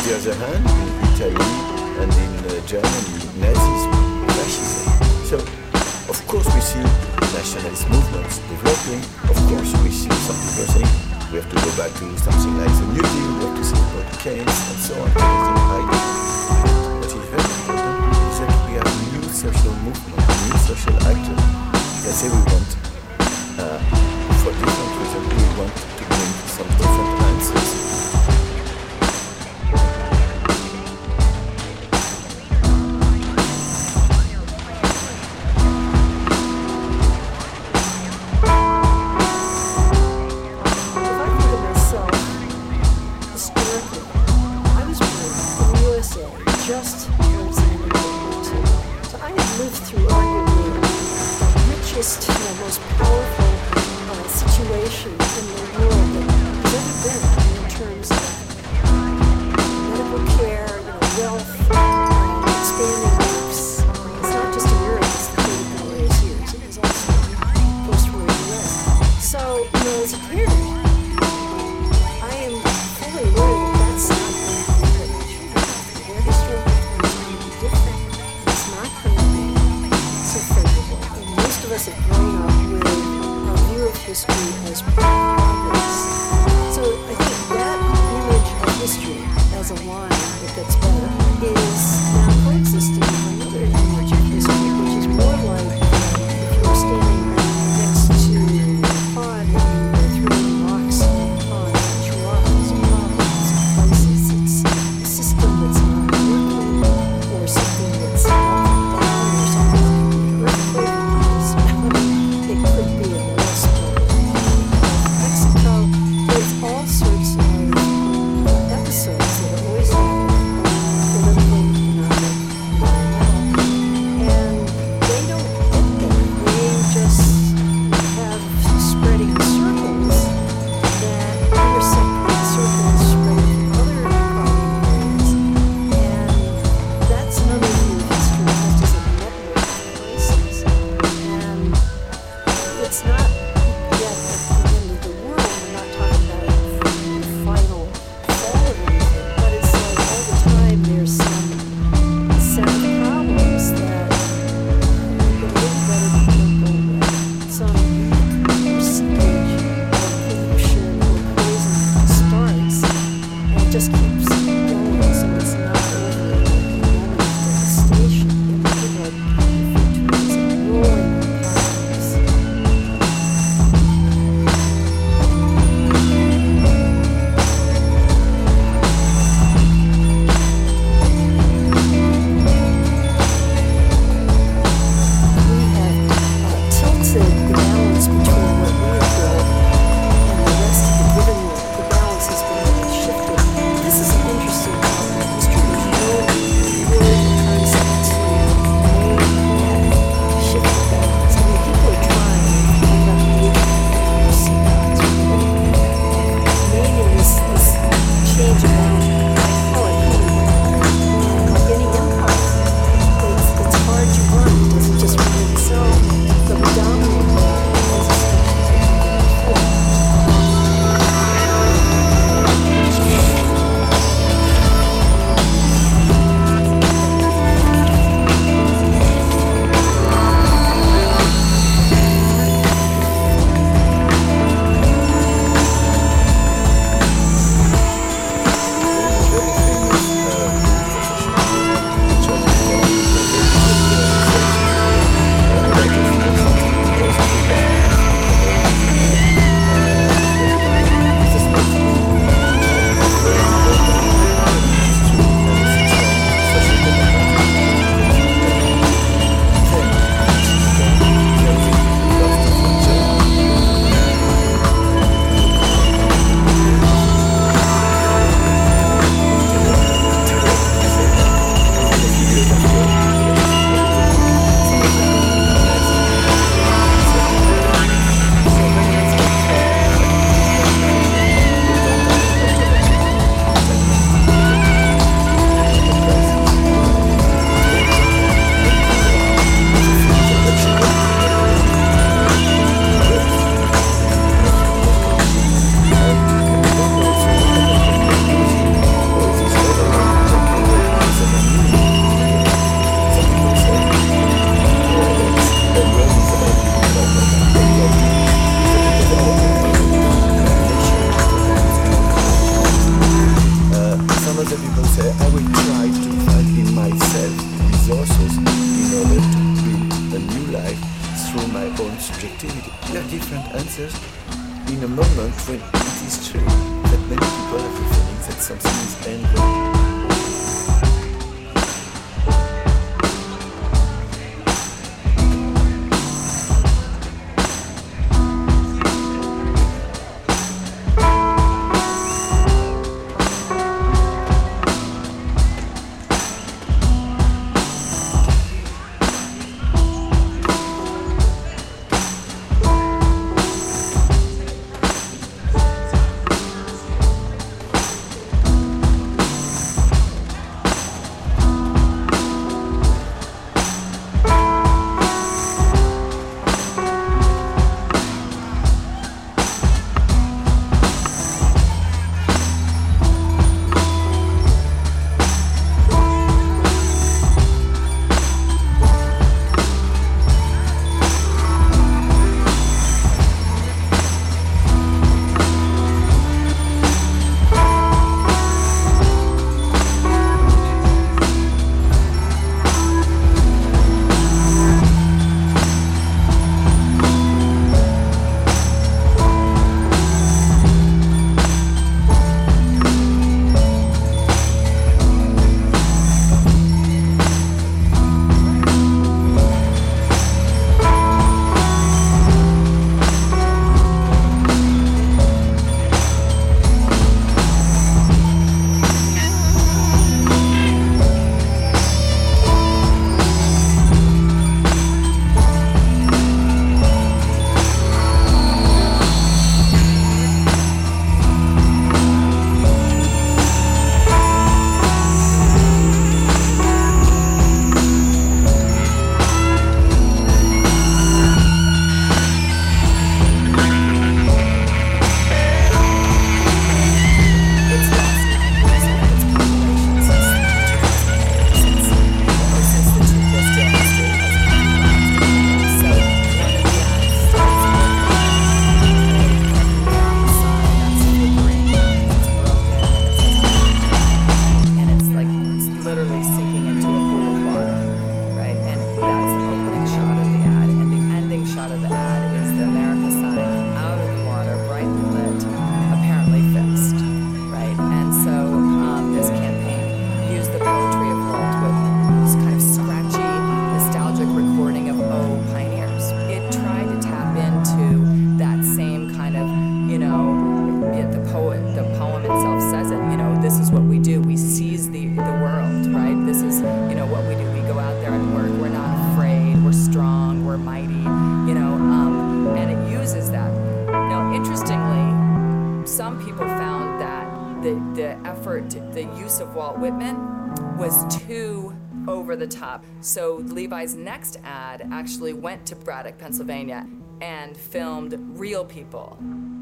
the other hand, in Italy and in Germany, Nazism, fascism. So, of course we see nationalist movements developing. Of course we see some people saying we have to go back to something like the New Deal, we have to think about Keynes and so on, everything I do. What is very important is that we have new social movements, new social actors that say we want, for different reasons, we want to bring some different answers. Just towards the end of World War II. So I have lived through arguably the richest, most powerful situation in the world that has ever been in terms of medical care, wealth, expanding groups. It's not just in Europe, it's the case in various years. It was also post-war US. So, as a parent, I am fully aware that that's not us have grown up with a view of history as progress. So I think that image of history as a line that gets better is now coexisting with another image of history, which is more like if you were standing next to a pond and you were throwing rocks in the pond, each rock is a problem in some places. It's a system that's not working or something that's melting down or something that can be earthquake. It could be a lost Mexico. There's all sorts of episodes that are always happening. subjectivity. There are different answers in a moment when it is true that many people have the feeling that something is ending. The use of Walt Whitman was too over the top. So Levi's next ad actually went to Braddock, Pennsylvania, and filmed real people